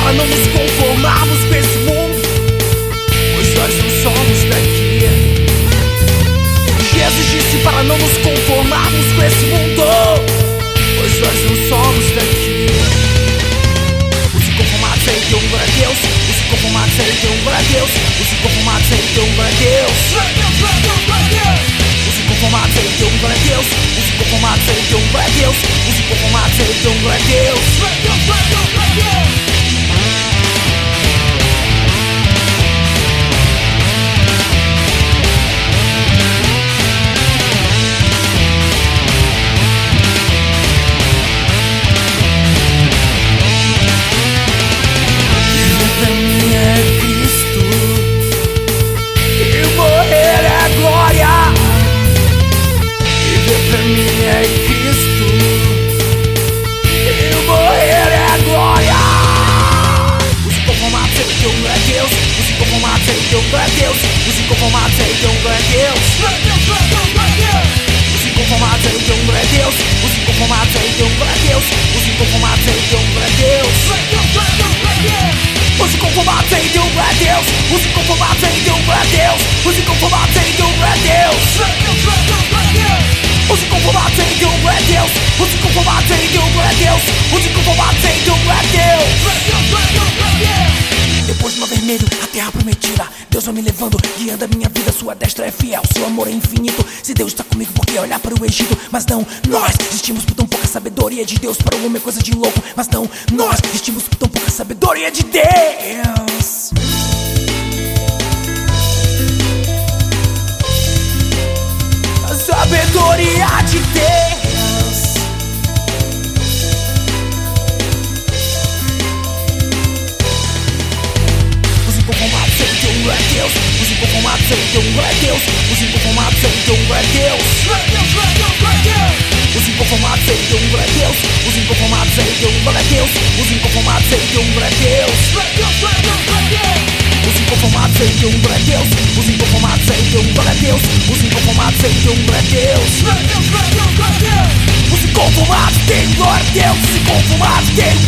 para não nos conformarmos com esse mundo, pois nós não somos daqui. Jesus disse para não nos conformarmos com esse mundo, pois nós não somos daqui. Os inconformados aí dão glória a Deus. Os inconformados aí dão glória a Deus. Os inconformados aí dão glória a Deus. Os inconformados aí dão glória a Deus. Os inconformados aí dão glória a Deus. Os inconformados aí dão glória a Deus. Os inconformados aí dão glória a Deus. Os inconformados aí dão glória a Deus. Os inconformados aí dão glória a Deus. Os inconformados aí dão glória a Deus. Os inconformados aí dão glória a Deus. Os inconformados aí dão glória a Deus. Os inconformados aí dão glória a Deus. Os inconformados aí dão glória a Deus. Os inconformados aí dão glória a Deus. Os inconformados aí dão glória a Deus. Depois do mar vermelho, a terra prometida, Deus vai me levando, guiando a minha vida. Sua destra é fiel, seu amor é infinito. Se Deus está comigo, por que olhar para o Egito? Mas não, nós existimos por tão pouca sabedoria de Deus. Para o homem é coisa de louco. Mas não, nós existimos por tão pouca sabedoria de Deus. A sabedoria de Deus. Os inconformados aí dão glória a Deus. Os inconformados aí dão glória a Deus. Os inconformados aí dão glória a Deus. Os inconformados aí dão glória a Deus. Os inconformados aí dão glória a Deus. Os inconformados aí dão glória a Deus. Os inconformados aí dão glória a Deus. Os inconformados aí dão glória a Deus. Os inconformados aí dão glória a Deus. Os inconformados têm glória a Deus. Os inconformados têm